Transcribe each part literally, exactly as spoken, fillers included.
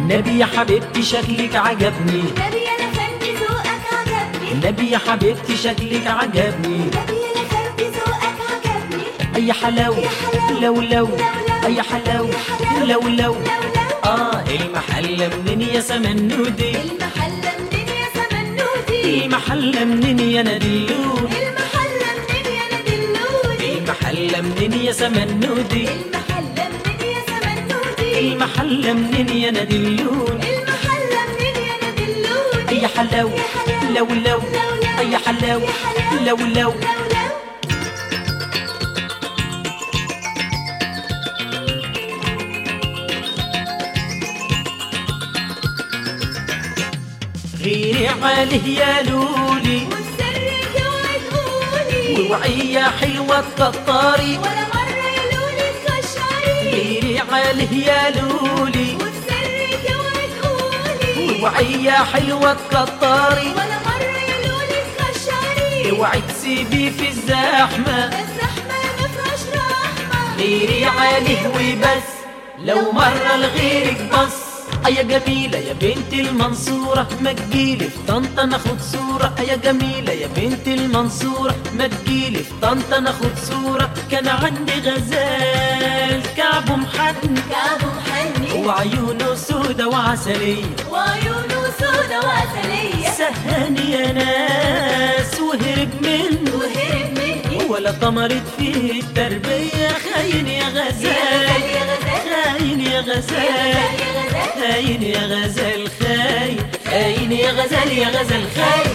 النبي يا حبيبتي شكلك عجبني، النبي يا لفندي ذوقك عجبني، النبي يا حبيبتي شكلك عجبني، النبي يا لفندي ذوقك عجبني. أي حلاوة لو لو أي حلاوة لو لو آه المحلة منين يا سمنودي، المحلة منين يا سمنودي، المحلة منين يا ندلون، المحلة منين يا ندلوني، المحلة منين يا سمنودي، المحلة منين يا سمنودي، المحلة منين يا ندلون، المحلة منين يا ندلوني. أي حلاوة لو لو أي حلاوة لو لو غيري عليه يا لولي وبسرك اوعي تقولي، ووعي يا حلوة القطاري، ولا مرة يا لولي تكشري. غيري عليه يا لولي وبسرك اوعي تقولي، ووعي يا حلوة القطاري، ولا مرة يا لولي تكشري. اوعي تسيبي في الزحمة الزحمة ما فيهاش رحمة، غيري عليه وبس، لو مرة لغيرك بص. يا جميلة يا بنت المنصورة ما تجيلي في طنطا ناخد صورة، يا جميلة يا بنت المنصورة ما تجيلي في طنطا ناخد صورة. كان عندي غزال كعبه محن كعبه محني وعيونه سودا وعسلية، وعيونه سودا وعسلية. سهاني يا ناس وهرب منه وهرب مني ولا طمرت فيه التربية. خاين يا غزال يا غزال خاين يا غزال يا غزال خاين يا غزال خاين خاين يا غزال يا غزال خاين.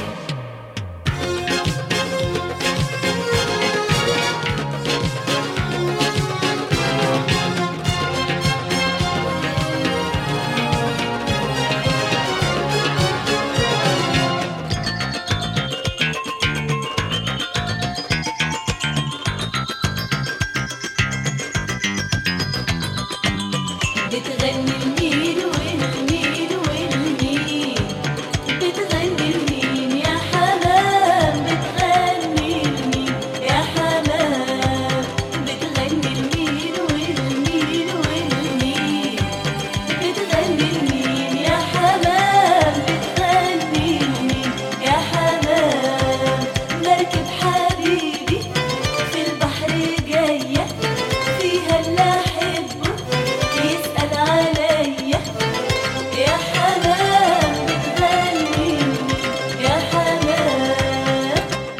بتغني لمين والمين والمين، بتغني لمين يا حمام، بتغني لمين يا حمام، بتغني لمين والمين والمين، بتغني لمين يا حمام، بتغني لمين يا حمام. مركب حبيبي في البحر جاية، فيها اللي أحبه يسأل عليا يا حمام، بتغني يا حمام.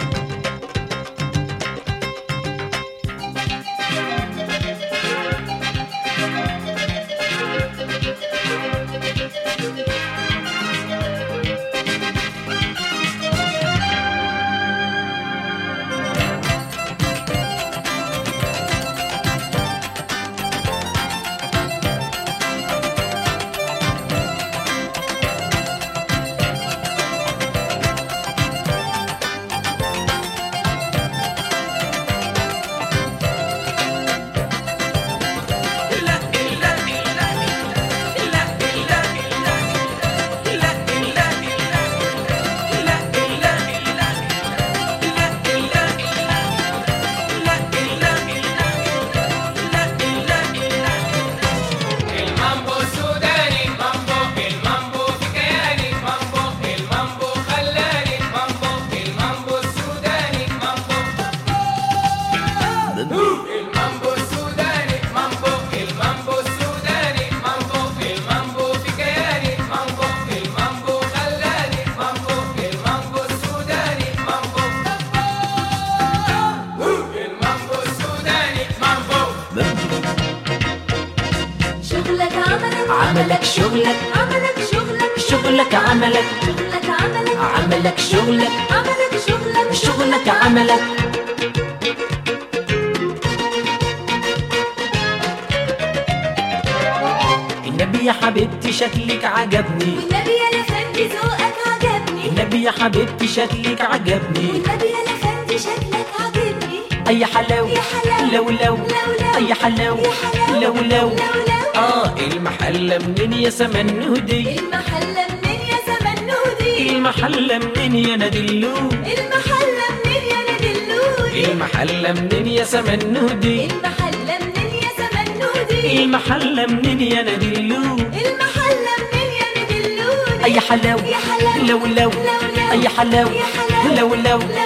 شغلك عملك عملك شغلك عملك شغلك شغلك عملك شغلك عملك عملك شغلك عملك شغلك شغلك عملك. النبي يا حبيبتي شكلك عجبني، والنبي يا لفندي ذوقك عجبني، النبي يا حبيبتي شكلك عجبني، والنبي يا لفندي شكلك عجبني. أي حلاوة يا حلاوة لو لو أي حلاوة لو لو آه المحلة منين يا سمنودي، المحلة منين يا سمنودي، المحلة منين يا ندلون، المحلة منين يا ندلوني، المحلة منين يا سمنودي، المحلة منين يا سمنودي، المحلة منين يا ندلون، المحلة منين أي حلاوة يا حلاوة لو لو لو لو أي حلاوة يا حلاوة لو لو